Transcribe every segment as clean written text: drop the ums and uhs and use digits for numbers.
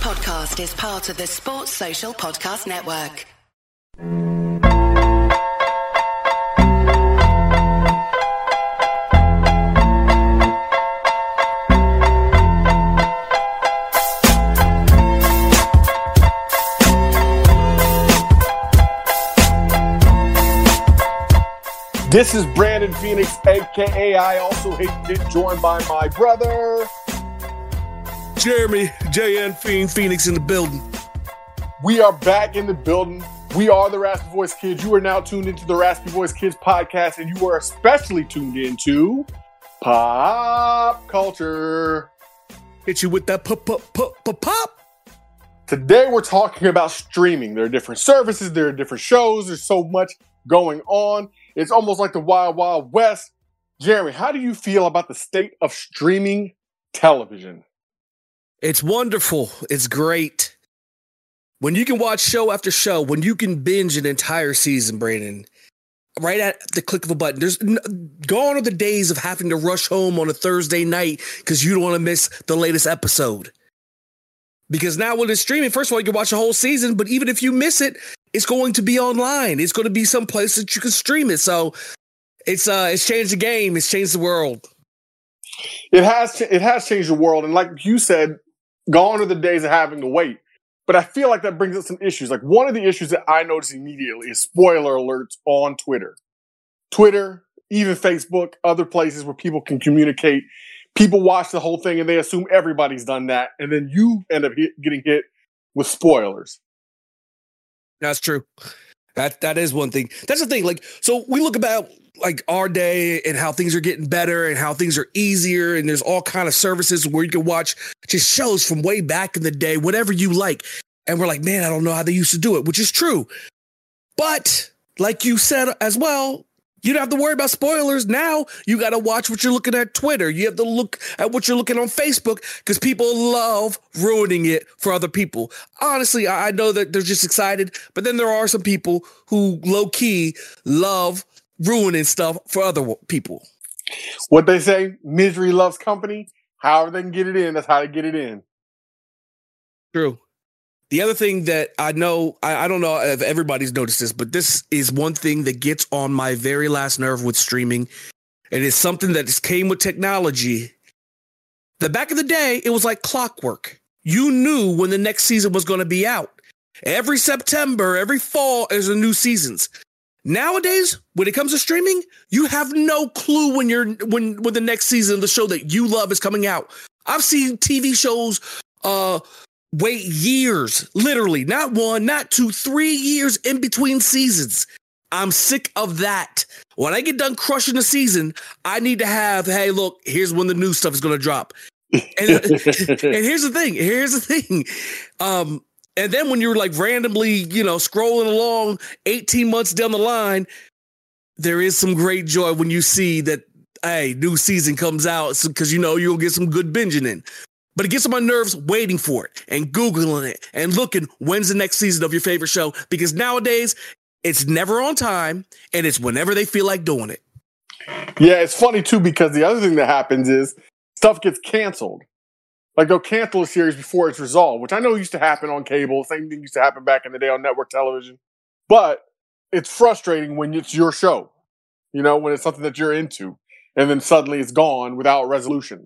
podcast is part of the Sports Social Podcast Network. This is Brandon Phoenix, a.k.a. I Also Hate to Get Joined by my brother, Jeremy J.N. Phoenix in the building. We are back in the building. We are the Raspy Voice Kids. You are now tuned into the Raspy Voice Kids podcast, and you are especially tuned into pop culture. Hit you with that pop. Today we're talking about streaming. There are different services, there are different shows, there's so much going on. It's almost like the Wild Wild West. Jeremy, how do you feel about the state of streaming television? It's wonderful. It's great. When you can watch show after show, when you can binge an entire season, Brandon, right at the click of a button. Gone are the days of having to rush home on a Thursday night because you don't want to miss the latest episode. Because now when it's streaming, first of all, you can watch the whole season, but even if you miss it, it's going to be online. It's going to be someplace that you can stream it. So it's changed the game. It's changed the world. It has changed the world. And like you said, gone are the days of having to wait. But I feel like that brings up some issues. Like one of the issues that I notice immediately is spoiler alerts on Twitter. Twitter, even Facebook, other places where people can communicate. People watch the whole thing and they assume everybody's done that. And then you end up getting hit with spoilers. That's true. That is one thing. That's the thing. Like, so we look about like our day and how things are getting better and how things are easier. And there's all kind of services where you can watch just shows from way back in the day, whatever you like. And we're like, man, I don't know how they used to do it, which is true. But like you said as well, you don't have to worry about spoilers. Now you got to watch what you're looking at Twitter. You have to look at what you're looking on Facebook because people love ruining it for other people. Honestly, I know that they're just excited, but then there are some people who low key love ruining stuff for other people. What they say, misery loves company. However they can get it in, that's how they get it in. True. The other thing that I know, I don't know if everybody's noticed this, but this is one thing that gets on my very last nerve with streaming. And it's something that just came with technology. That back in the day, it was like clockwork. You knew when the next season was going to be out. Every September, every fall, there's a new seasons. Nowadays, when it comes to streaming, you have no clue when the next season of the show that you love is coming out. I've seen TV shows, wait years, literally, not 1, not 2, 3 years in between seasons. I'm sick of that. When I get done crushing the season, I need to have, hey, look, here's when the new stuff is going to drop. And here's the thing. And then when you're like randomly, scrolling along 18 months down the line, there is some great joy when you see that, hey, new season comes out because you'll get some good binging in. But it gets on my nerves waiting for it and Googling it and looking when's the next season of your favorite show. Because nowadays, it's never on time and it's whenever they feel like doing it. Yeah, it's funny, too, because the other thing that happens is stuff gets canceled. Like they'll cancel a series before it's resolved, which I know used to happen on cable. Same thing used to happen back in the day on network television. But it's frustrating when it's your show, when it's something that you're into. And then suddenly it's gone without resolution.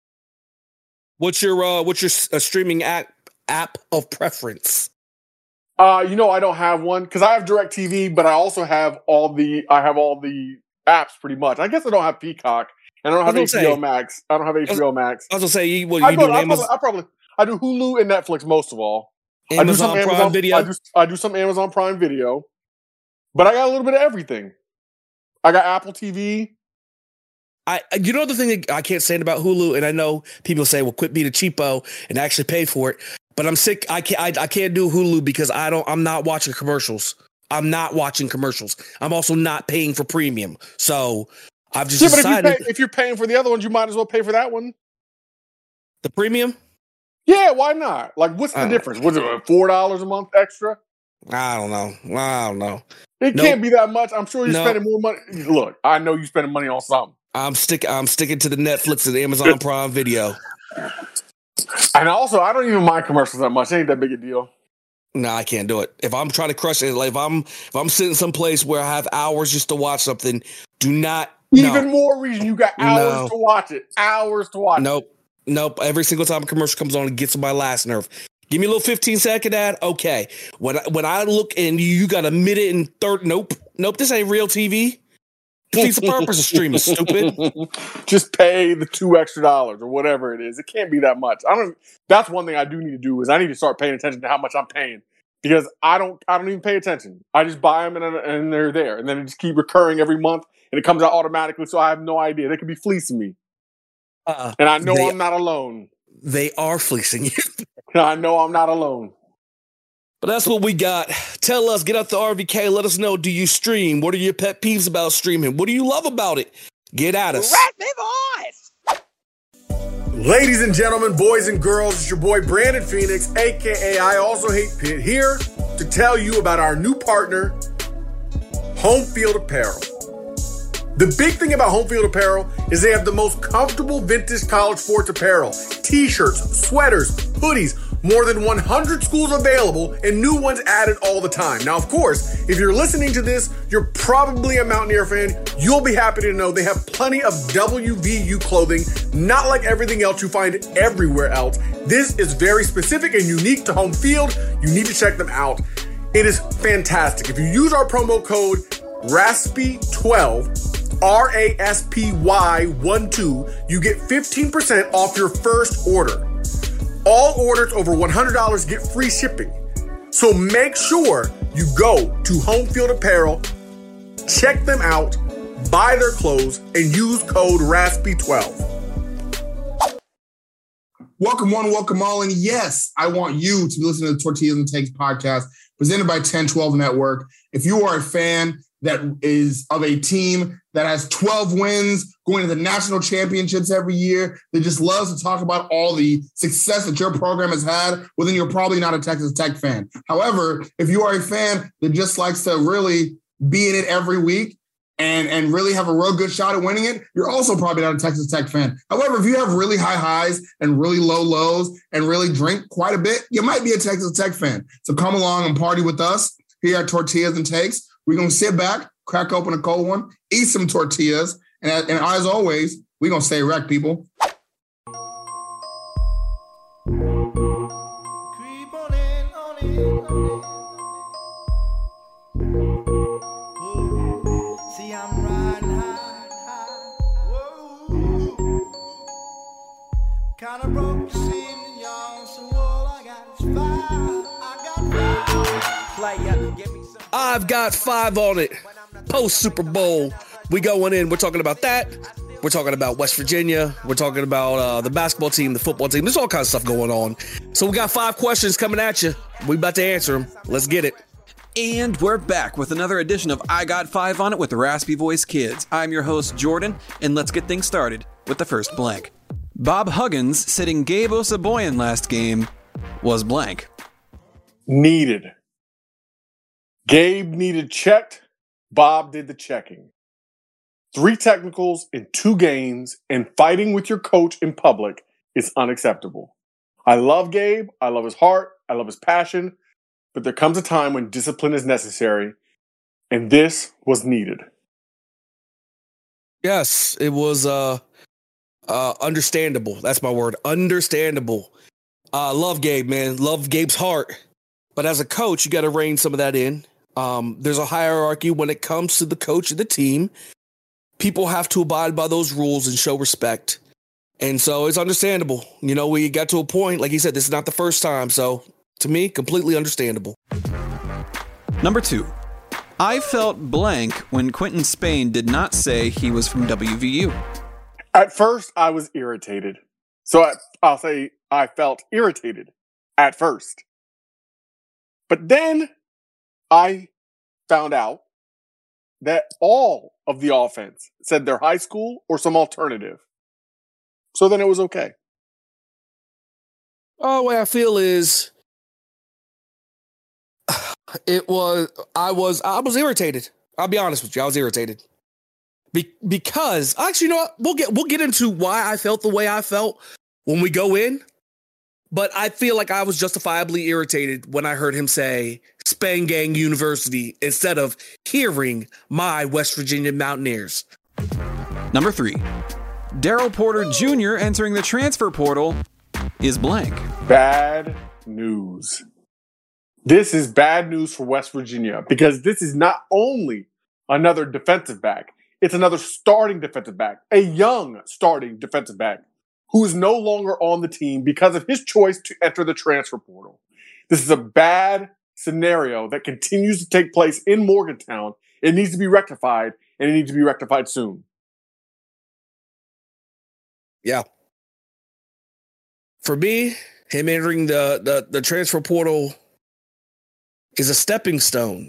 What's your streaming app of preference? I don't have one because I have DirecTV, but I also have all the apps pretty much. I guess I don't have Peacock and I don't have HBO Max. I don't have HBO Max. I was gonna say, you do Amazon? I do Hulu and Netflix most of all. Amazon Prime Video. I do some Amazon Prime Video, but I got a little bit of everything. I got Apple TV. The thing that I can't stand about Hulu, and I know people say, well, quit being a cheapo and actually pay for it. But I'm sick. I can't do Hulu because I'm not watching commercials. I'm also not paying for premium. So I've just decided. But if you're paying for the other ones, you might as well pay for that one. The premium? Yeah, why not? Like, what's the difference? Was it $4 a month extra? I don't know. It can't be that much. I'm sure you're spending more money. Look, I know you're spending money on something. I'm sticking to the Netflix and the Amazon Prime Video. And also, I don't even mind commercials that much. It ain't that big a deal. No, I can't do it. If I'm trying to crush it, like if I'm sitting someplace where I have hours just to watch something, do not. Even more reason you got hours to watch it. Hours to watch it. Nope. Every single time a commercial comes on, it gets on my last nerve. Give me a little 15-second ad. Okay. When I look and you got a minute and 30. Nope. This ain't real TV. Defeats the purpose of streaming, stupid. Just pay the $2 extra or whatever it is. It can't be that much. That's one thing I do need to do is I need to start paying attention to how much I'm paying because I don't even pay attention. I just buy them and they're there, and then it just keep recurring every month, and it comes out automatically. So I have no idea. They could be fleecing me, and I know I'm not alone. They are fleecing you. I know I'm not alone. But that's what we got. Tell us, get out the RVK. Let us know, do you stream? What are your pet peeves about streaming? What do you love about it? Get at us. Ladies and gentlemen, boys and girls, it's your boy Brandon Phoenix, a.k.a. I Also Hate Pitt, here to tell you about our new partner, Home Field Apparel. The big thing about Home Field Apparel is they have the most comfortable vintage college sports apparel, t-shirts, sweaters, hoodies, more than 100 schools available and new ones added all the time. Now, of course, if you're listening to this, you're probably a Mountaineer fan. You'll be happy to know they have plenty of WVU clothing, not like everything else you find everywhere else. This is very specific and unique to Home Field. You need to check them out. It is fantastic. If you use our promo code RASPY12, RASPY12, you get 15% off your first order. All orders over $100 get free shipping. So make sure you go to Home Field Apparel, check them out, buy their clothes, and use code RASPY12. Welcome one, welcome all. And yes, I want you to be listening to the Tortillas and Takes podcast presented by 1012 Network. If you are a fan that is of a team that has 12 wins, going to the national championships every year, that just loves to talk about all the success that your program has had, well, then you're probably not a Texas Tech fan. However, if you are a fan that just likes to really be in it every week and really have a real good shot at winning it, you're also probably not a Texas Tech fan. However, if you have really high highs and really low lows and really drink quite a bit, you might be a Texas Tech fan. So come along and party with us here at Tortillas and Takes. We're going to sit back, crack open a cold one, eat some tortillas, and as always, we're going to stay wrecked, people. I've got 5 on it. Post Super Bowl, we going in. We're talking about that. We're talking about West Virginia. We're talking about the basketball team, the football team. There's all kinds of stuff going on. So we got 5 questions coming at you. We about to answer them. Let's get it. And we're back with another edition of I Got 5 on It with the Raspy Voice Kids. I'm your host, Jordan, and let's get things started with the first blank. Bob Huggins sitting Gabe Osaboyan last game was blank. Needed. Gabe needed checked. Bob did the checking. 3 technicals in 2 games and fighting with your coach in public is unacceptable. I love Gabe. I love his heart. I love his passion. But there comes a time when discipline is necessary, and this was needed. Yes, it was understandable. That's my word. Understandable. Love Gabe, man. Love Gabe's heart. But as a coach, you got to rein some of that in. There's a hierarchy when it comes to the coach of the team. People have to abide by those rules and show respect. And so it's understandable. You know, we got to a point, like you said, this is not the first time. So to me, completely understandable. Number 2. I felt blank when Quentin Spain did not say he was from WVU. At first, I was irritated. So I'll say I felt irritated at first. But then I found out that all of the offense said their high school or some alternative. So then it was okay. Oh, the way I feel is I was irritated. I'll be honest with you. I was irritated. Because actually, you know what? We'll get into why I felt the way I felt when we go in. But I feel like I was justifiably irritated when I heard him say Spangang University instead of hearing my West Virginia Mountaineers. Number 3. Daryl Porter Jr. entering the transfer portal is blank. Bad news. This is bad news for West Virginia because this is not only another defensive back, it's another starting defensive back, a young starting defensive back who is no longer on the team because of his choice to enter the transfer portal. This is a bad scenario that continues to take place in Morgantown. It needs to be rectified, and it needs to be rectified soon. Yeah. For me, him entering the transfer portal is a stepping stone.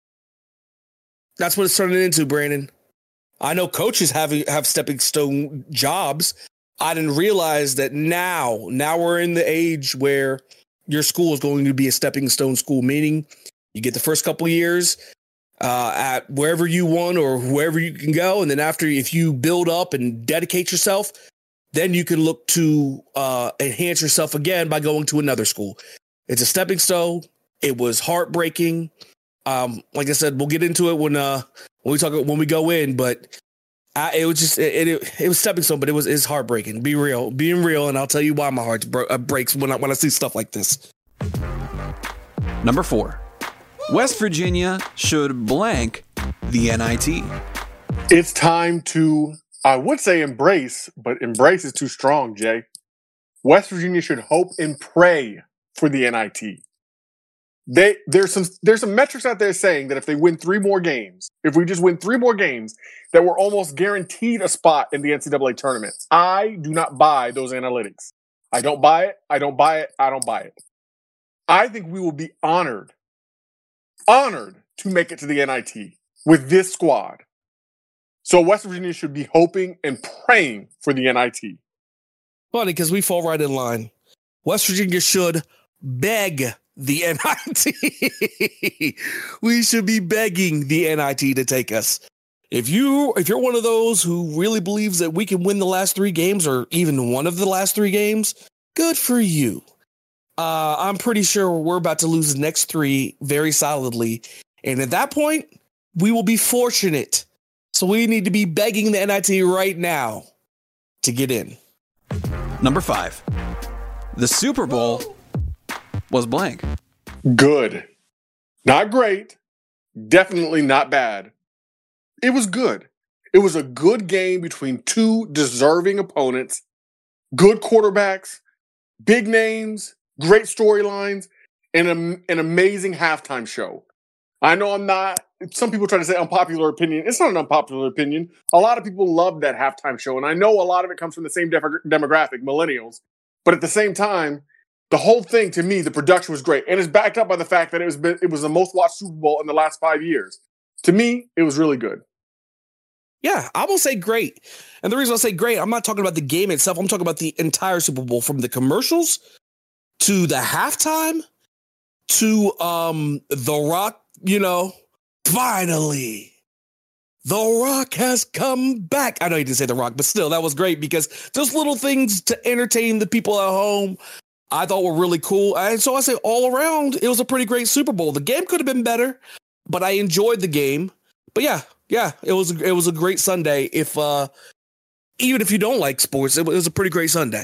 That's what it's turning into, Brandon. I know coaches have stepping stone jobs. I didn't realize that now we're in the age where your school is going to be a stepping stone school, meaning you get the first couple of years at wherever you want or wherever you can go. And then after, if you build up and dedicate yourself, then you can look to enhance yourself again by going to another school. It's a stepping stone. It was heartbreaking. Like I said, we'll get into it when we go in, but it was just it was stepping stone, but it's heartbreaking. Being real, and I'll tell you why my heart breaks when I see stuff like this. Number 4. West Virginia should blank the NIT. It's time to, I would say embrace, but embrace is too strong, Jay. West Virginia should hope and pray for the NIT. There's some metrics out there saying that if they win 3 more games, if we just win 3 more games, that we're almost guaranteed a spot in the NCAA tournament. I do not buy those analytics. I don't buy it. I don't buy it. I don't buy it. I think we will be honored to make it to the NIT with this squad. So West Virginia should be hoping and praying for the NIT. Funny, because we fall right in line. West Virginia should beg the NIT. We should be begging the NIT to take us. If you're one of those who really believes that we can win the last 3 games or even one of the last 3 games, good for you. I'm pretty sure we're about to lose the next 3 very solidly. And at that point, we will be fortunate. So we need to be begging the NIT right now to get in. Number 5. The Super Bowl was blank. Good. Not great. Definitely not bad. It was good. It was a good game between 2 deserving opponents, good quarterbacks, big names, great storylines, and an amazing halftime show. I know some people try to say unpopular opinion. It's not an unpopular opinion. A lot of people love that halftime show, and I know a lot of it comes from the same demographic, millennials. But at the same time, the whole thing, to me, the production was great. And it's backed up by the fact that it was the most watched Super Bowl in the last 5 years. To me, it was really good. Yeah, I will say great. And the reason I say great, I'm not talking about the game itself. I'm talking about the entire Super Bowl, from the commercials to the halftime to The Rock, finally. The Rock has come back. I know you didn't say The Rock, but still, that was great because those little things to entertain the people at home I thought were really cool. And so I say all around, it was a pretty great Super Bowl. The game could have been better, but I enjoyed the game. But yeah, it was a great Sunday. Even if you don't like sports, it was a pretty great Sunday.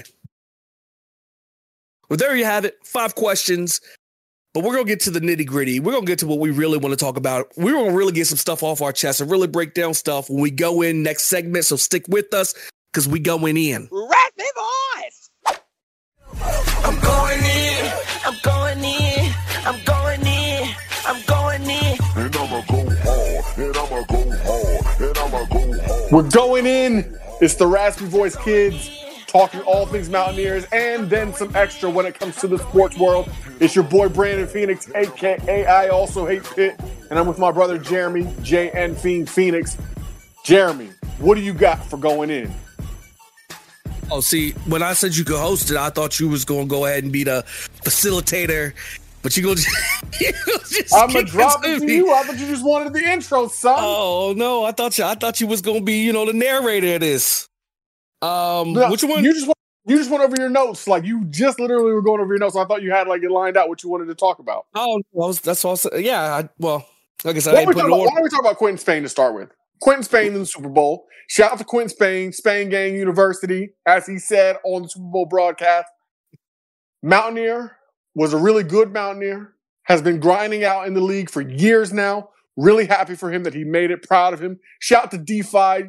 Well, there you have it. 5 questions. But we're going to get to the nitty gritty. We're going to get to what we really want to talk about. We're going to really get some stuff off our chest and really break down stuff when we go in next segment. So stick with us because we going in. Raspy voice. I'm going in. I'm going in. I'm going in. I'm going in. And I'ma go hard. And I'ma go hard. And I'ma go hard. We're going in. It's the Raspy Voice Kids, talking all things Mountaineers and then some extra when it comes to the sports world. It's your boy Brandon Phoenix, a.k.a. I Also Hate Pitt, and I'm with my brother Jeremy, J.N. Fiend Phoenix. Jeremy, what do you got for going in? Oh, see, when I said you could host it, I thought you was going to go ahead and be the facilitator, but you go just I'm going to drop it to you. I thought you just wanted the intro, son. Oh, no, I thought you was going to be, the narrator of this. Which one? You just want You just went over your notes. Like, you just literally were going over your notes. I thought you had, like, it lined out what you wanted to talk about. Oh, well, that's all. Yeah, like I said, Why don't we talk about Quentin Spain to start with? Quentin Spain in the Super Bowl. Shout out to Quentin Spain, Spain Gang University, as he said on the Super Bowl broadcast. Mountaineer was a really good Mountaineer, has been grinding out in the league for years now. Really happy for him that he made it, proud of him. Shout out to DeFi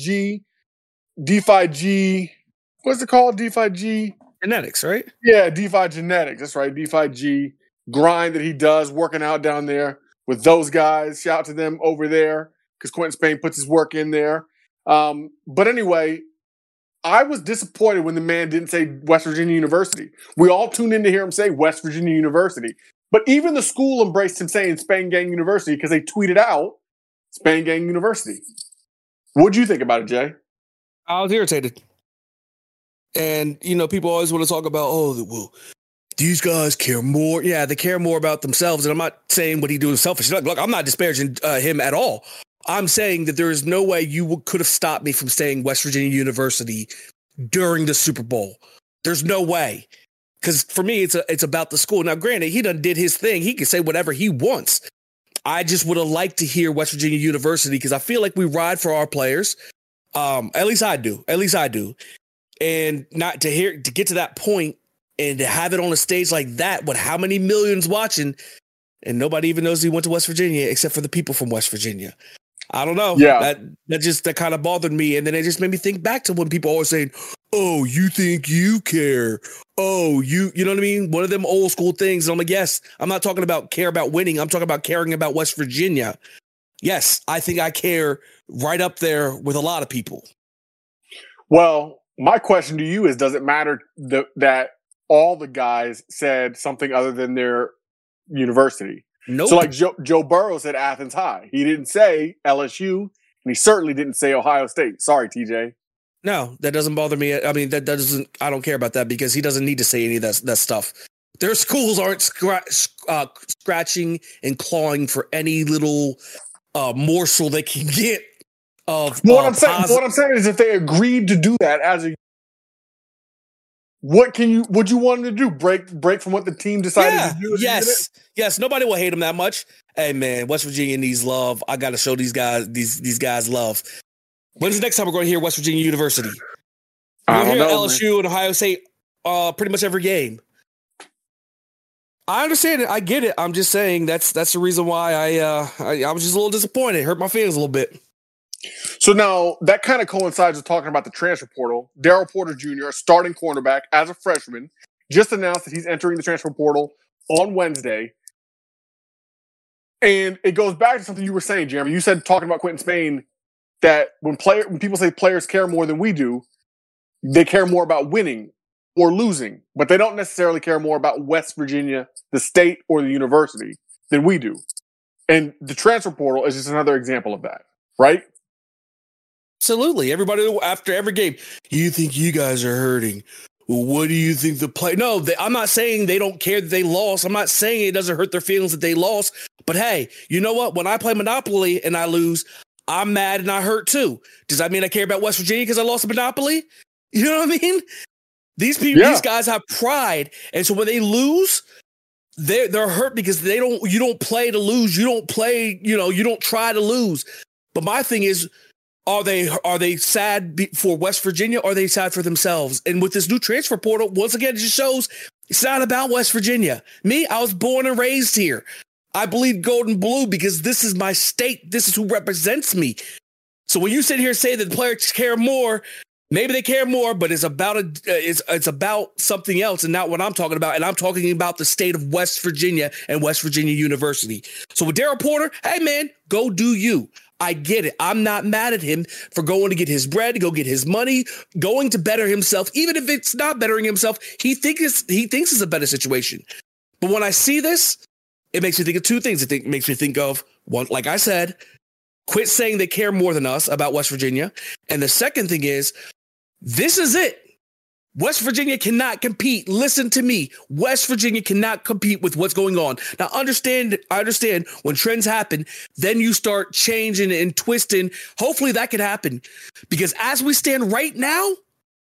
G, what's it called? DeFi G? Genetics, right? Yeah, DeFi Genetics. That's right, DeFi G. Grind that he does, working out down there with those guys. Shout out to them over there because Quentin Spain puts his work in there. But anyway, I was disappointed when the man didn't say West Virginia University. We all tuned in to hear him say West Virginia University. But even the school embraced him saying Spain Gang University because they tweeted out Spain Gang University. What'd you think about it, Jay? I was irritated. And, people always want to talk about, well, these guys care more. Yeah, they care more about themselves. And I'm not saying what he do is selfish. Look, I'm not disparaging him at all. I'm saying that there is no way you could have stopped me from saying West Virginia University during the Super Bowl. There's no way. Because for me, it's about the school. Now, granted, he done did his thing. He can say whatever he wants. I just would have liked to hear West Virginia University because I feel like we ride for our players. At least I do. And not to get to that point and to have it on a stage like that with how many millions watching, and nobody even knows he went to West Virginia except for the people from West Virginia. I don't know. Yeah. That kind of bothered me. And then it just made me think back to when people always saying, oh, you think you care? Oh, you know what I mean? One of them old school things. And I'm like, yes, I'm not talking about care about winning. I'm talking about caring about West Virginia. Yes, I think I care right up there with a lot of people. Well, my question to you is, does it matter that all the guys said something other than their university? Nope. So like Joe Burrow said Athens High. He didn't say LSU, and he certainly didn't say Ohio State. Sorry, TJ. No, that doesn't bother me. I mean, I don't care about that because he doesn't need to say any of that stuff. Their schools aren't scratching and clawing for any little morsel they can get of what I'm saying is if they agreed to do that as a what you want them to do? Break from what the team decided to do? Yes. Nobody will hate him that much. Hey man, West Virginia needs love. I got to show these guys love. When's the next time we're going to hear West Virginia University? We're going to hear LSU and Ohio State pretty much every game. I understand it. I get it. I'm just saying that's the reason why I was just a little disappointed. It hurt my feelings a little bit. So now that kind of coincides with talking about the transfer portal. Daryl Porter Jr., a starting cornerback as a freshman, just announced that he's entering the transfer portal on Wednesday. And it goes back to something you were saying, Jeremy. You said, talking about Quentin Spain, that when people say players care more than we do, they care more about winning or losing, but they don't necessarily care more about West Virginia, the state, or the university than we do. And the transfer portal is just another example of that, right? Absolutely. Everybody after every game, you think you guys are hurting. Well, what do you think the play? No, I'm not saying they don't care that they lost. I'm not saying it doesn't hurt their feelings that they lost. But hey, you know what? When I play Monopoly and I lose, I'm mad and I hurt too. Does that mean I care about West Virginia because I lost a Monopoly? You know what I mean? These people, these guys have pride, and so when they lose, they're hurt because you don't play to lose. You don't play. You don't try to lose. But my thing is, are they sad for West Virginia? Or are they sad for themselves? And with this new transfer portal, once again, it just shows it's not about West Virginia. Me, I was born and raised here. I bleed gold and blue because this is my state. This is who represents me. So when you sit here and say that the players care more, maybe they care more, but it's about it's about something else and not what I'm talking about. And I'm talking about the state of West Virginia and West Virginia University. So with Daryl Porter, hey man, go do you. I get it. I'm not mad at him for going to get his bread, to go get his money, going to better himself. Even if it's not bettering himself, he thinks it's a better situation. But when I see this, it makes me think of two things. It makes me think of one, like I said, quit saying they care more than us about West Virginia. And the second thing is, this is it. West Virginia cannot compete. Listen to me. West Virginia cannot compete with what's going on. Now, I understand when trends happen, then you start changing and twisting. Hopefully that could happen. Because as we stand right now,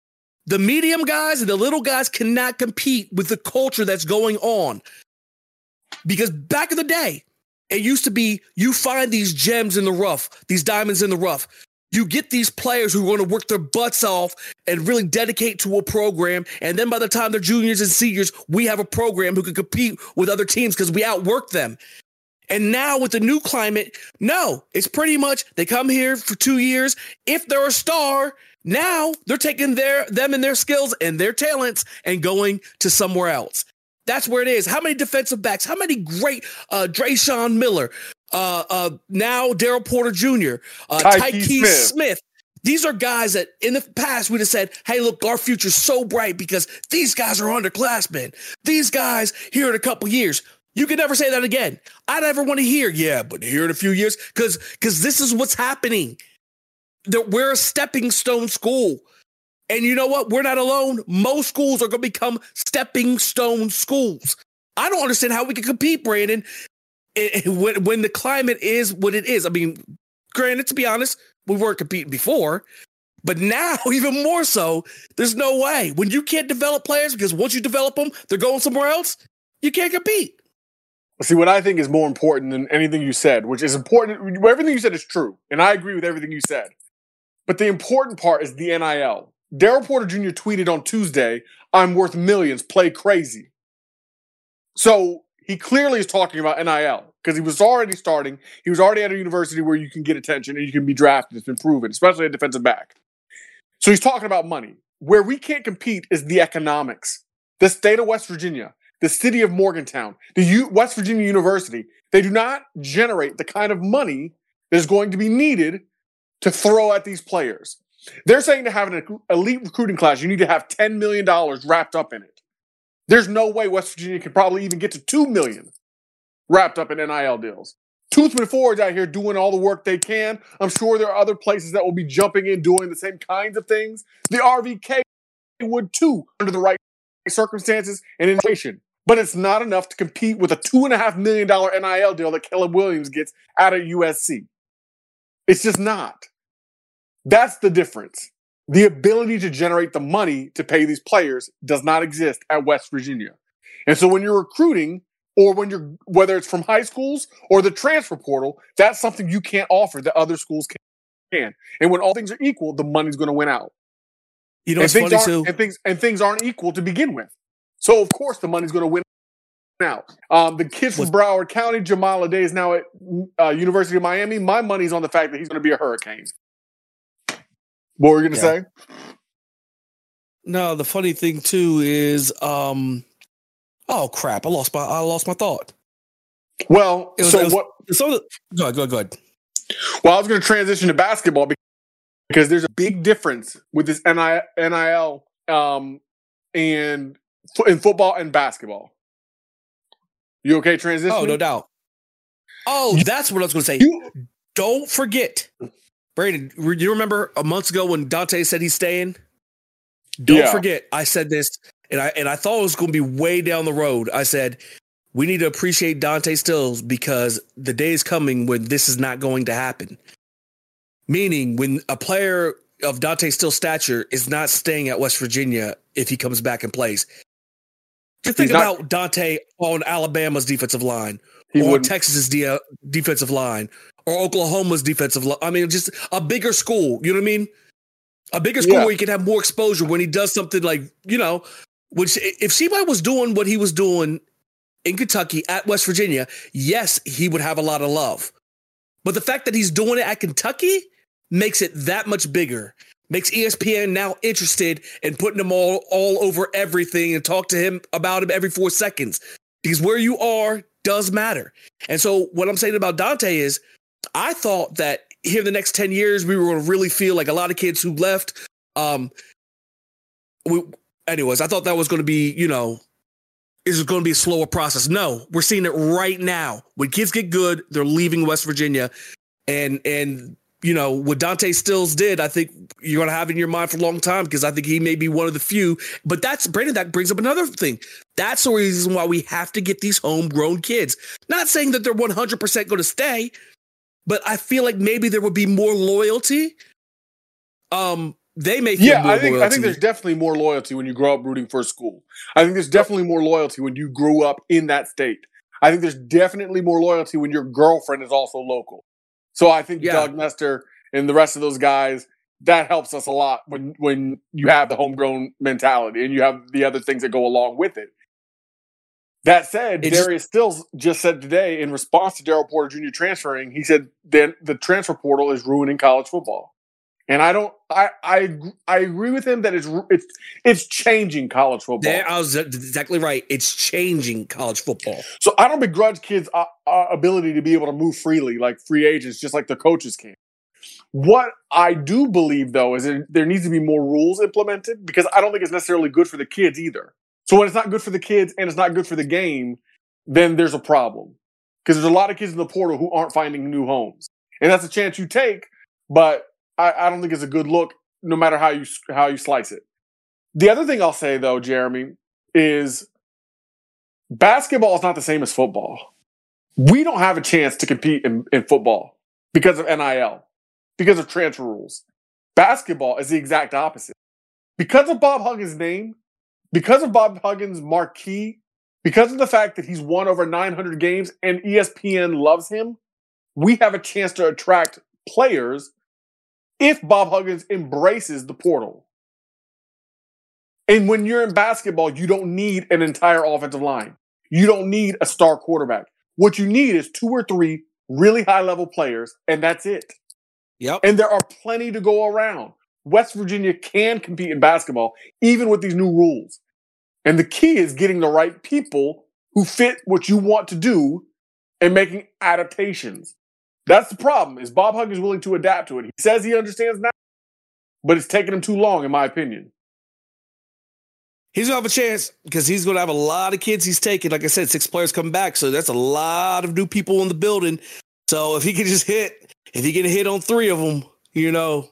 The medium guys and the little guys cannot compete with the culture that's going on. Because back in the day, it used to be you find these gems in the rough, these diamonds in the rough. You get these players who are going to work their butts off and really dedicate to a program. And then by the time they're juniors and seniors, we have a program who can compete with other teams because we outwork them. And now with the new climate, no, it's pretty much they come here for 2 years. If they're a star, now they're taking them and their skills and their talents and going to somewhere else. That's where it is. How many defensive backs? How many great Drayshawn Miller? Now Daryl Porter Jr., Tyke Smith. These are guys that in the past we'd have said, hey, look, our future's so bright because these guys are underclassmen. These guys here in a couple years. You can never say that again. I never want to hear, yeah, but here in a few years, because this is what's happening. We're a stepping stone school. And you know what? We're not alone. Most schools are going to become stepping stone schools. I don't understand how we can compete, Brandon, when the climate is what it is. I mean, granted, to be honest, we weren't competing before, but now even more so, there's no way. When you can't develop players, because once you develop them, they're going somewhere else, you can't compete. See, what I think is more important than anything you said, which is important, everything you said is true, and I agree with everything you said. But the important part is the NIL. Daryl Porter Jr. tweeted on Tuesday, I'm worth millions, play crazy. So he clearly is talking about NIL because he was already starting. He was already at a university where you can get attention and you can be drafted. It's been proven, especially a defensive back. So he's talking about money. Where we can't compete is the economics. The state of West Virginia, the city of Morgantown, the West Virginia University, they do not generate the kind of money that is going to be needed to throw at these players. They're saying to have an elite recruiting class, you need to have $10 million wrapped up in it. There's no way West Virginia can probably even get to $2 million wrapped up in NIL deals. Toothman Ford's out here doing all the work they can. I'm sure there are other places that will be jumping in doing the same kinds of things. The RVK would too, under the right circumstances and inflation. But it's not enough to compete with a $2.5 million NIL deal that Caleb Williams gets out of USC. It's just not. That's the difference. The ability to generate the money to pay these players does not exist at West Virginia. And so when you're recruiting, or whether it's from high schools or the transfer portal, that's something you can't offer that other schools can. And when all things are equal, the money's going to win out. You know, it's funny too. And things aren't equal to begin with. So of course the money's going to win out. The kid from Broward County, Jamal Ade, is now at University of Miami. My money's on the fact that he's going to be a Hurricane. What were you going to say? No, the funny thing too is, oh crap! I lost my thought. Well, go ahead. Well, I was going to transition to basketball because there's a big difference with this NIL and in football and basketball. You okay transitioning? Oh, no doubt. Oh, that's what I was going to say. Don't forget. Brandon, you remember a month ago when Dante said he's staying? Don't forget, I said this, and I thought it was going to be way down the road. I said, we need to appreciate Dante Stills because the day is coming when this is not going to happen. Meaning, when a player of Dante Stills' stature is not staying at West Virginia if he comes back and plays. Just think about Dante on Alabama's defensive line, or Texas's defensive line, or Oklahoma's defensive line. I mean, just a bigger school. You know what I mean? A bigger school where he can have more exposure when he does something like, which if Sheba was doing what he was doing in Kentucky at West Virginia, yes, he would have a lot of love. But the fact that he's doing it at Kentucky makes it that much bigger. Makes ESPN now interested in putting him all over everything and talk to him about him every 4 seconds. Because where you are does matter. And so what I'm saying about Dante is I thought that here in the next 10 years, we were going to really feel like a lot of kids who left. Anyways, I thought that was going to be, is going to be a slower process. No, we're seeing it right now. When kids get good, they're leaving West Virginia. And what Dante Stills did, I think you're going to have in your mind for a long time because I think he may be one of the few. But Brandon, that brings up another thing. That's the reason why we have to get these homegrown kids. Not saying that they're 100% going to stay, but I feel like maybe there would be more loyalty they may feel more I think loyalty. there's definitely more loyalty when you grow up rooting for a school. I think there's definitely more loyalty when you grow up rooting for a school. I think there's definitely more loyalty when you grew up in that state. I think there's definitely more loyalty when your girlfriend is also local. So I think Doug Nestor and the rest of those guys, that helps us a lot when you have the homegrown mentality and you have the other things that go along with it. That said, Darius Stills just said today in response to Daryl Porter Jr. transferring, he said the transfer portal is ruining college football. And I agree with him that it's changing college football. I was exactly right. It's changing college football. So I don't begrudge kids' ability to be able to move freely like free agents, just like the coaches can. What I do believe, though, is that there needs to be more rules implemented because I don't think it's necessarily good for the kids either. So when it's not good for the kids and it's not good for the game, then there's a problem. Because there's a lot of kids in the portal who aren't finding new homes. And that's a chance you take, but I don't think it's a good look no matter how you slice it. The other thing I'll say, though, Jeremy, is basketball is not the same as football. We don't have a chance to compete in football because of NIL, because of transfer rules. Basketball is the exact opposite. Because of Bob Huggins' name, because of Bob Huggins' marquee, because of the fact that he's won over 900 games and ESPN loves him, we have a chance to attract players if Bob Huggins embraces the portal. And when you're in basketball, you don't need an entire offensive line. You don't need a star quarterback. What you need is 2 or 3 really high-level players, and that's it. Yep. And there are plenty to go around. West Virginia can compete in basketball, even with these new rules. And the key is getting the right people who fit what you want to do and making adaptations. That's the problem, is Bob Huggins willing to adapt to it. He says he understands now, but it's taken him too long, in my opinion. He's going to have a chance because he's going to have a lot of kids he's taking. Like I said, 6 players coming back, so that's a lot of new people in the building. So if he can just hit on 3 of them, you know.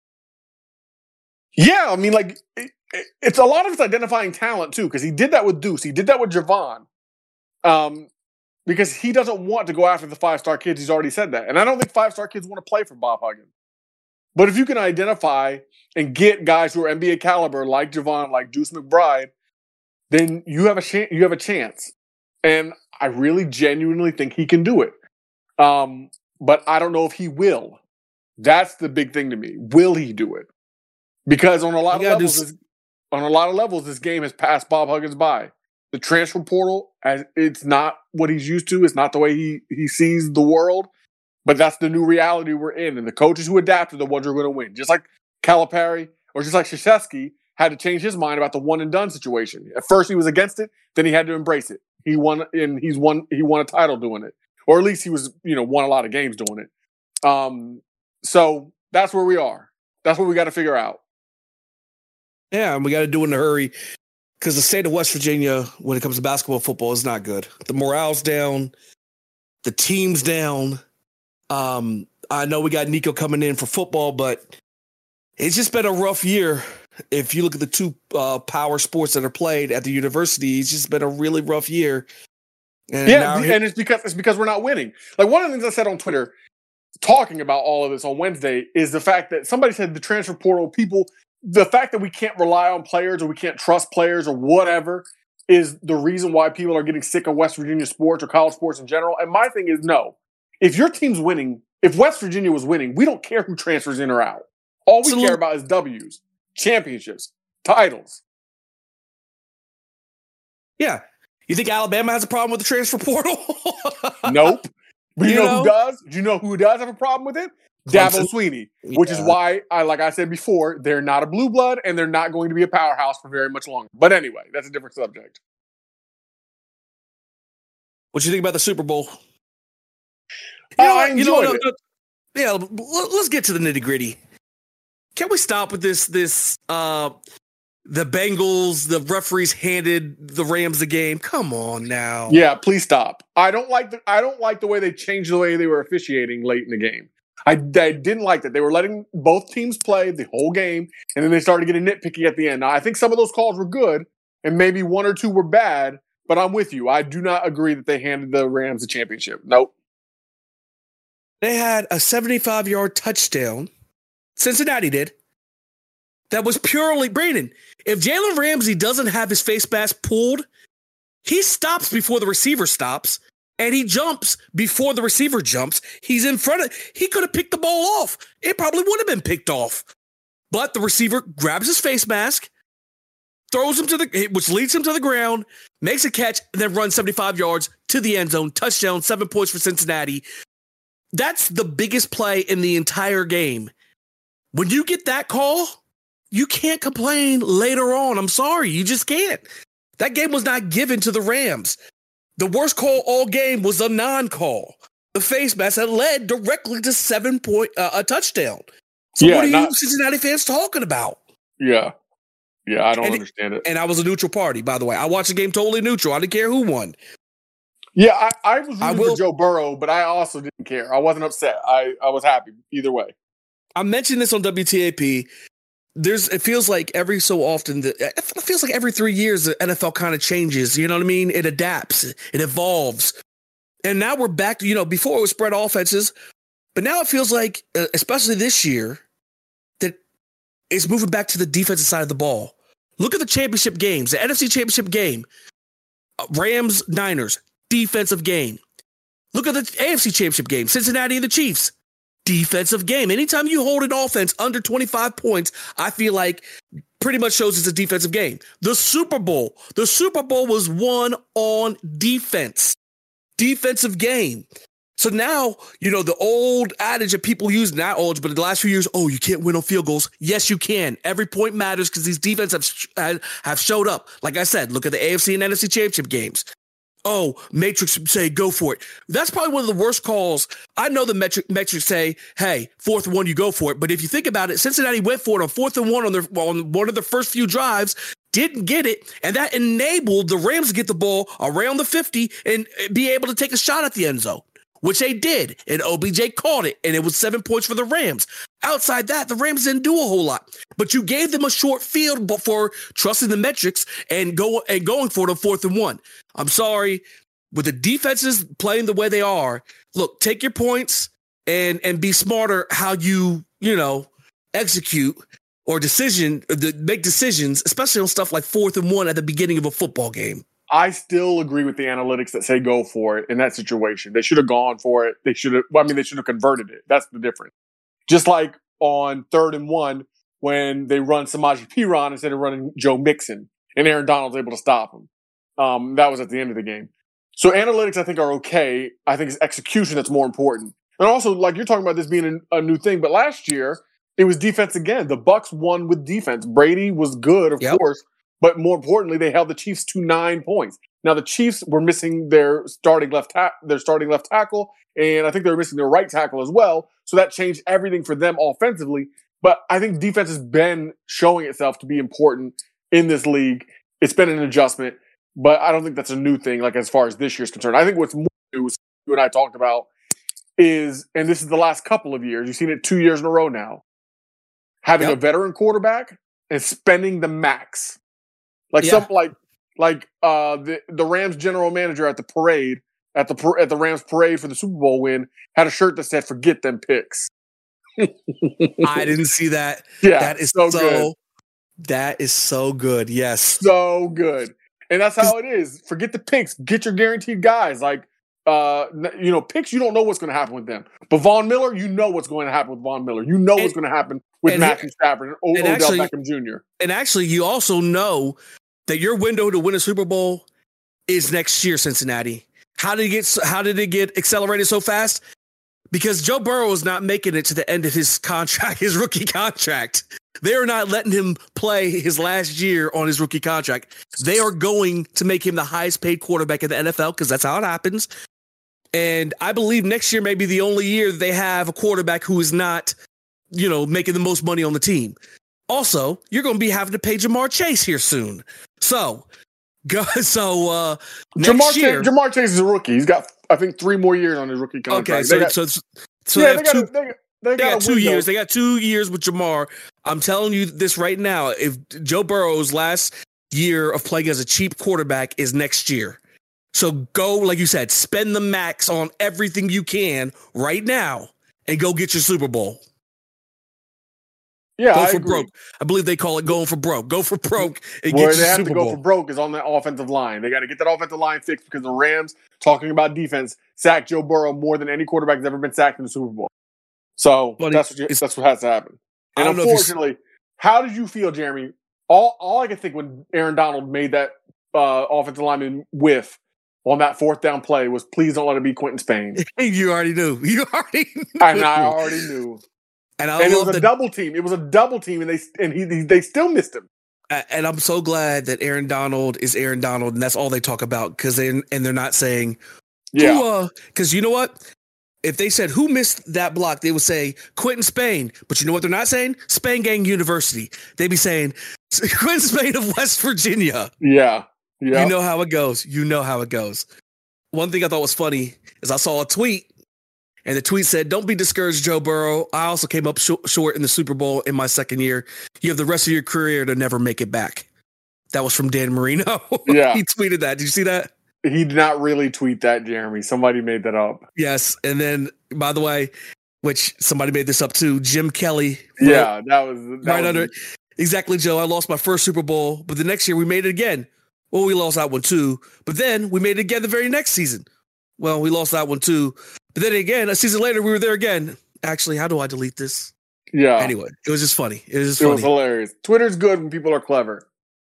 Yeah, I mean, like, it's a lot of it's identifying talent, too, because he did that with Deuce. He did that with Javon. Because he doesn't want to go after the 5-star kids. He's already said that. And I don't think 5-star kids want to play for Bob Huggins. But if you can identify and get guys who are NBA caliber, like Javon, like Deuce McBride, then you have a chance. And I really genuinely think he can do it. But I don't know if he will. That's the big thing to me. Will he do it? Because on a lot of levels, this game has passed Bob Huggins by. The transfer portal, it's not what he's used to. It's not the way he sees the world. But that's the new reality we're in. And the coaches who adapt are the ones who are going to win. Just like Calipari or just like Krzyzewski had to change his mind about the one-and-done situation. At first he was against it. Then he had to embrace it. He won a title doing it. Or at least he was, won a lot of games doing it. So that's where we are. That's what we got to figure out. Yeah, and we got to do it in a hurry. Because the state of West Virginia, when it comes to basketball, football, is not good. The morale's down. The team's down. I know we got Nico coming in for football, but it's just been a rough year. If you look at the 2 power sports that are played at the university, it's just been a really rough year. And and it's because we're not winning. Like, one of the things I said on Twitter, talking about all of this on Wednesday, is the fact that somebody said the transfer portal the fact that we can't rely on players or we can't trust players or whatever is the reason why people are getting sick of West Virginia sports or college sports in general. And my thing is, no. If your team's winning, if West Virginia was winning, we don't care who transfers in or out. All we care about is W's, championships, titles. Yeah. You think Alabama has a problem with the transfer portal? Nope. But you know who does? Do you know who does have a problem with it? Dabo Swinney, which is why, like I said before, they're not a blue blood and they're not going to be a powerhouse for very much longer. But anyway, that's a different subject. What you think about the Super Bowl? I enjoyed it. Yeah, let's get to the nitty gritty. Can we stop with this? The Bengals, the referees handed the Rams the game. Come on now. Yeah, please stop. I don't like the way they changed the way they were officiating late in the game. I didn't like that. They were letting both teams play the whole game, and then they started getting nitpicky at the end. Now, I think some of those calls were good, and maybe 1 or 2 were bad, but I'm with you. I do not agree that they handed the Rams the championship. Nope. They had a 75-yard touchdown. Cincinnati did. that was purely Brandon. If Jalen Ramsey doesn't have his face mask pulled, he stops before the receiver stops, and he jumps before the receiver jumps. He's in front of. He could have picked the ball off. It probably would have been picked off, but the receiver grabs his face mask, throws him which leads him to the ground, makes a catch, and then runs 75 yards to the end zone. Touchdown, 7 points for Cincinnati. That's the biggest play in the entire game. When you get that call, you can't complain later on. I'm sorry. You just can't. That game was not given to the Rams. The worst call all game was a non-call. The face mask that led directly to 7 point a touchdown. So what are you Cincinnati fans talking about? Yeah. Yeah, I don't understand it. And I was a neutral party, by the way. I watched the game totally neutral. I didn't care who won. Yeah, I was rooting for Joe Burrow, but I also didn't care. I wasn't upset. I was happy either way. I mentioned this on WTAP. It feels like every so often, it feels like every 3 years the NFL kind of changes. You know what I mean? It adapts, it evolves. And now we're back to, before it was spread offenses, but now it feels like, especially this year, that it's moving back to the defensive side of the ball. Look at the championship games, the NFC championship game, Rams, Niners, defensive game. Look at the AFC championship game, Cincinnati and the Chiefs. Defensive game. Anytime you hold an offense under 25 points, I feel like pretty much shows it's a defensive game. The Super Bowl was won on defense. Defensive game. So now, the old adage that people use, not old, but in the last few years, you can't win on field goals. Yes, you can. Every point matters because these defenses have showed up. Like I said, look at the AFC and NFC championship games. Matrix say go for it. That's probably one of the worst calls. I know the metrics say, hey, 4th and 1, you go for it. But if you think about it, Cincinnati went for it on 4th and 1 on one of the first few drives, didn't get it, and that enabled the Rams to get the ball around the 50 and be able to take a shot at the end zone, which they did, and OBJ caught it, and it was 7 points for the Rams. Outside that, the Rams didn't do a whole lot, but you gave them a short field before trusting the metrics and going for it on 4th and 1. I'm sorry, with the defenses playing the way they are, look, take your points and be smarter how you execute or make decisions, especially on stuff like 4th and 1 at the beginning of a football game. I still agree with the analytics that say go for it in that situation. They should have gone for it. They should have converted it. That's the difference. Just like on 3rd and 1, when they run Samaje Perine instead of running Joe Mixon, and Aaron Donald's able to stop him. That was at the end of the game. So analytics, I think, are okay. I think it's execution that's more important. And also, like you're talking about this being a new thing, but last year it was defense again. The Bucs won with defense. Brady was good, of course. But more importantly, they held the Chiefs to 9 points. Now the Chiefs were missing their starting left tackle, and I think they were missing their right tackle as well. So that changed everything for them offensively. But I think defense has been showing itself to be important in this league. It's been an adjustment, but I don't think that's a new thing. Like as far as this year's concerned, I think what's more new, you and I talked about, is, and this is the last couple of years. You've seen it 2 years in a row now. Having a veteran quarterback and spending the max. The Rams general manager at the parade, at the Rams parade for the Super Bowl win, had a shirt that said "Forget them picks." I didn't see that. Yeah, that is so good. That is so good. Yes, so good. And that's how it is. Forget the picks. Get your guaranteed guys. Like, picks. You don't know what's going to happen with them. But Von Miller, you know what's going to happen with Von Miller. You know what's going to happen with Matthew Stafford and Odell Beckham Jr. And actually, you also know that your window to win a Super Bowl is next year, Cincinnati. How did it get accelerated so fast? Because Joe Burrow is not making it to the end of his contract, his rookie contract. They are not letting him play his last year on his rookie contract. They are going to make him the highest paid quarterback in the NFL because that's how it happens. And I believe next year may be the only year that they have a quarterback who is not, making the most money on the team. Also, you're going to be having to pay Jamar Chase here soon. So next year, Jamar Chase is a rookie. He's got, I think, 3 more years on his rookie contract. Okay, they got 2 years. They got 2 years with Jamar. I'm telling you this right now. If Joe Burrow's last year of playing as a cheap quarterback is next year. So go, like you said, spend the max on everything you can right now and go get your Super Bowl. Yeah, Go I for agree. broke. I believe they call it going for broke. Go for broke and Where get they you have Super to go Bowl. for broke is on that offensive line. They got to get that offensive line fixed because the Rams, talking about defense, sacked Joe Burrow more than any quarterback has ever been sacked in the Super Bowl. So Buddy, that's what has to happen. I And don't know if you unfortunately, how did you feel, Jeremy? All I could think when Aaron Donald made that offensive lineman whiff on that fourth down play was, please don't let it be Quentin Spain. You already knew. You already knew. And I already knew. And It was a double team. It was a double team, and they still missed him. And I'm so glad that Aaron Donald is Aaron Donald, and that's all they talk about because they're not saying, Yeah. because you know what? If they said who missed that block, they would say Quentin Spain. But you know what they're not saying? Spain Gang University. They'd be saying Quentin Spain of West Virginia. Yeah. Yeah. You know how it goes. You know how it goes. One thing I thought was funny is I saw a tweet, and the tweet said, "Don't be discouraged, Joe Burrow. I also came up short in the Super Bowl in my second year. You have the rest of your career to never make it back." That was from Dan Marino. Yeah. He tweeted that. Did you see that? He did not really tweet that, Jeremy. Somebody made that up. Yes. And then, by the way, which somebody made this up too, Jim Kelly. Yeah, that was Right under it. Exactly, Joe. I lost my first Super Bowl, but the next year we made it again. Well, we lost that one too, but then we made it again the very next season. Well, we lost that one too, but then again, a season later, we were there again. Actually, how do I delete this? Yeah. Anyway, it was just funny. It was just It funny. was hilarious. Twitter's good when people are clever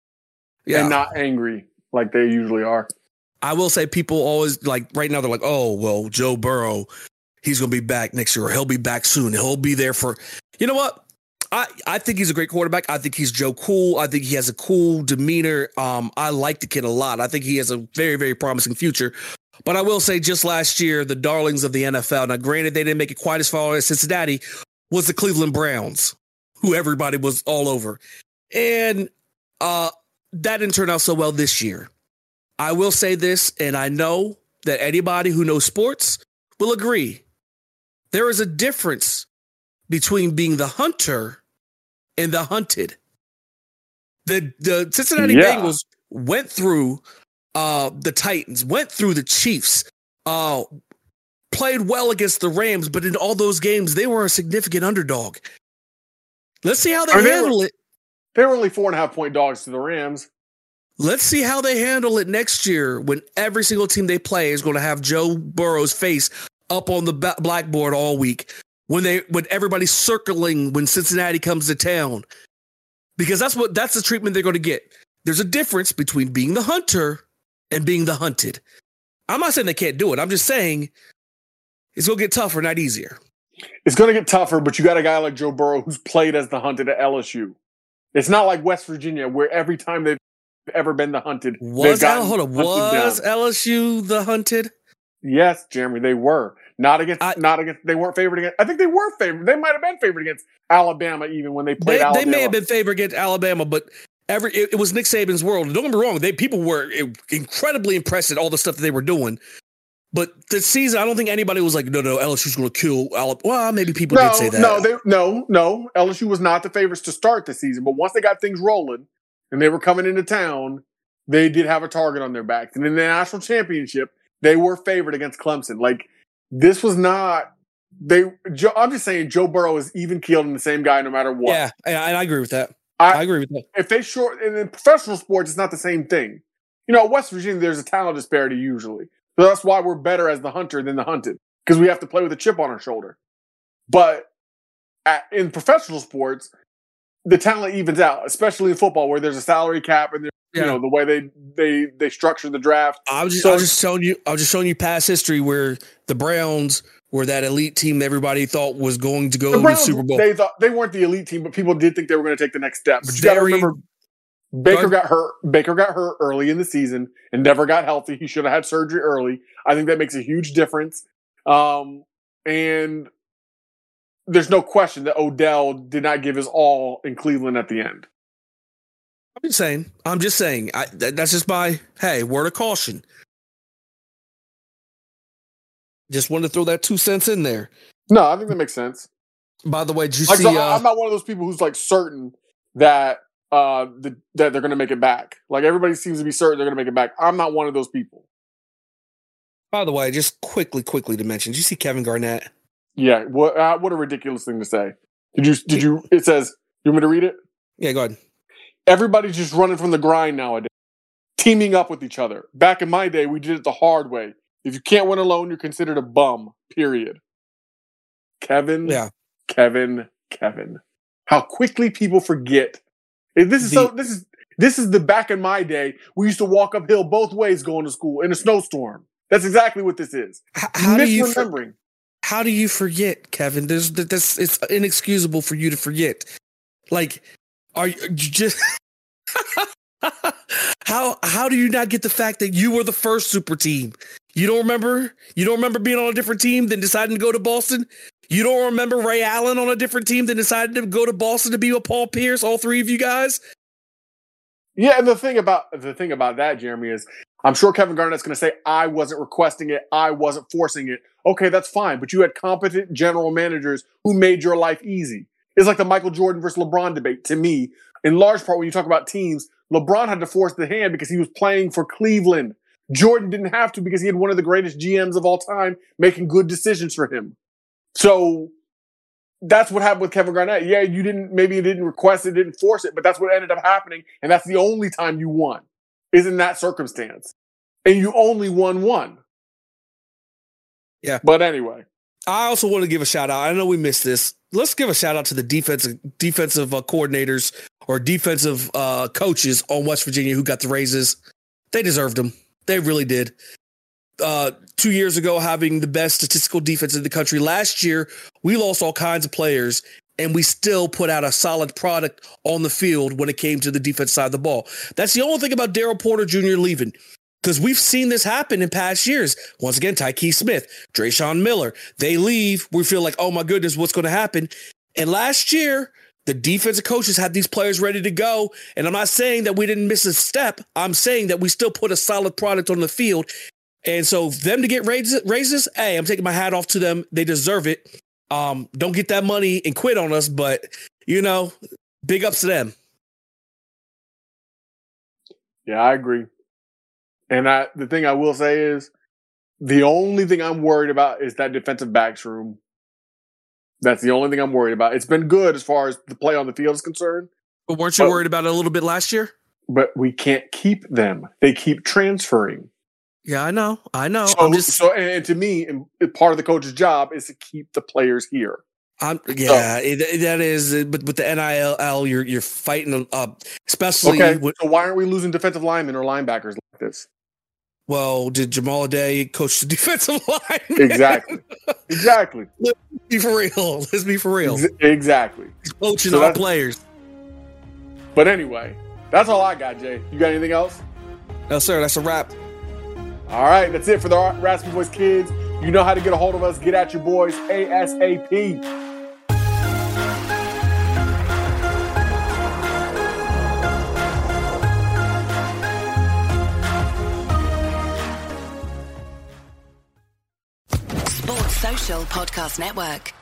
Yeah. and not angry like they usually are. I will say people always like right now, they're like, oh, well, Joe Burrow, he's going to be back next year. Or he'll be back soon. He'll be there for, you know what? I think he's a great quarterback. I think he's Joe Cool. I think he has a cool demeanor. I like the kid a lot. I think he has a very, very promising future. But I will say just last year, the darlings of the NFL, now granted, they didn't make it quite as far as Cincinnati, was the Cleveland Browns, who everybody was all over. And that didn't turn out so well this year. I will say this, and I know that anybody who knows sports will agree. There is a difference between being the hunter and the hunted. The Cincinnati Bengals went through the Titans, went through the Chiefs, played well against the Rams, but in all those games, they were a significant underdog. Let's see how they handle it. They were only 4.5-point dogs to the Rams. Let's see how they handle it next year when every single team they play is going to have Joe Burrow's face up on the blackboard all week. When everybody's circling when Cincinnati comes to town, because that's the treatment they're going to get. There's a difference between being the hunter and being the hunted. I'm not saying they can't do it. I'm just saying it's going to get tougher, not easier. It's going to get tougher, but you got a guy like Joe Burrow who's played as the hunted at LSU. It's not like West Virginia where every time they've ever been the hunted, was LSU the hunted? Yes, Jeremy, they were. Not against. They weren't favored against. I think they were favored. They might have been favored against Alabama, even when they played Alabama. They may have been favored against Alabama, but it was Nick Saban's world. Don't get me wrong; people were incredibly impressed at all the stuff that they were doing. But the season, I don't think anybody was like, no, LSU's going to kill Alabama. Well, maybe people did say that. No. LSU was not the favorites to start the season, but once they got things rolling and they were coming into town, they did have a target on their back. And in the national championship, they were favored against Clemson. Like, this was not I'm just saying Joe Burrow is even keeled in the same guy no matter what. Yeah, and I agree with that. I agree with that. If they in professional sports, it's not the same thing. You know, at West Virginia, there's a talent disparity usually. So that's why we're better as the hunter than the hunted, because we have to play with a chip on our shoulder. But in professional sports, the talent evens out, especially in football where there's a salary cap and you know the way they structure the draft. I was just showing you past history where the Browns were that elite team that everybody thought was going to go to the Super Bowl. They thought they weren't the elite team, but people did think they were going to take the next step. But you got to remember, Baker got hurt. Baker got hurt early in the season and never got healthy. He should have had surgery early. I think that makes a huge difference. And there's no question that Odell did not give his all in Cleveland at the end. I'm just saying. That's just my word of caution. Just wanted to throw that 2 cents in there. No, I think that makes sense. By the way, did you see? see? I'm not one of those people who's like certain that that they're going to make it back. Like everybody seems to be certain they're going to make it back. I'm not one of those people. By the way, just quickly to mention, did you see Kevin Garnett? Yeah, what a ridiculous thing to say. Did you? It says You want me to read it? Yeah, go ahead. Everybody's just running from the grind nowadays, teaming up with each other. Back in my day, we did it the hard way. If you can't win alone, you're considered a bum, period. Kevin. How quickly people forget. This is the back in my day. We used to walk uphill both ways going to school in a snowstorm. That's exactly what this is. How do you forget, Kevin? It's inexcusable for you to forget. Like, are you just how do you not get the fact that you were the first super team? You don't remember? You don't remember being on a different team then deciding to go to Boston? You don't remember Ray Allen on a different team then decided to go to Boston to be with Paul Pierce, all three of you guys? Yeah, and the thing about that, Jeremy, is I'm sure Kevin Garnett's going to say, I wasn't requesting it, I wasn't forcing it. Okay, that's fine, but you had competent general managers who made your life easy. It's like the Michael Jordan versus LeBron debate to me. In large part, when you talk about teams, LeBron had to force the hand because he was playing for Cleveland. Jordan didn't have to because he had one of the greatest GMs of all time making good decisions for him. So that's what happened with Kevin Garnett. Yeah, maybe you didn't request it, didn't force it, but that's what ended up happening. And that's the only time you won, is in that circumstance. And you only won one. Yeah. But anyway. I also want to give a shout out. I know we missed this. Let's give a shout out to the defensive coordinators or defensive coaches on West Virginia who got the raises. They deserved them. They really did. 2 years ago, having the best statistical defense in the country. Last year, we lost all kinds of players, and we still put out a solid product on the field when it came to the defense side of the ball. That's the only thing about Daryl Porter Jr. leaving, because we've seen this happen in past years. Once again, Tyke Smith, Drayshawn Miller, they leave. We feel like, oh my goodness, what's going to happen? And last year, the defensive coaches had these players ready to go. And I'm not saying that we didn't miss a step. I'm saying that we still put a solid product on the field. And so them to get raises, hey, I'm taking my hat off to them. They deserve it. Don't get that money and quit on us, but, big ups to them. Yeah, I agree. And the thing I will say is the only thing I'm worried about is that defensive backs room. That's the only thing I'm worried about. It's been good as far as the play on the field is concerned. But weren't you worried about it a little bit last year? But we can't keep them. They keep transferring. Yeah, I know. So to me, part of the coach's job is to keep the players here. That is. But with the NIL, you're fighting especially. Okay, so why aren't we losing defensive linemen or linebackers like this? Well, did Jamal Adey coach the defensive line? Exactly. Let's be for real. Exactly. He's coaching all players. But anyway, that's all I got, Jay. You got anything else? No, sir. That's a wrap. All right, that's it for the Raspy Voice Kids. You know how to get a hold of us. Get at your boys ASAP. Sports Social Podcast Network.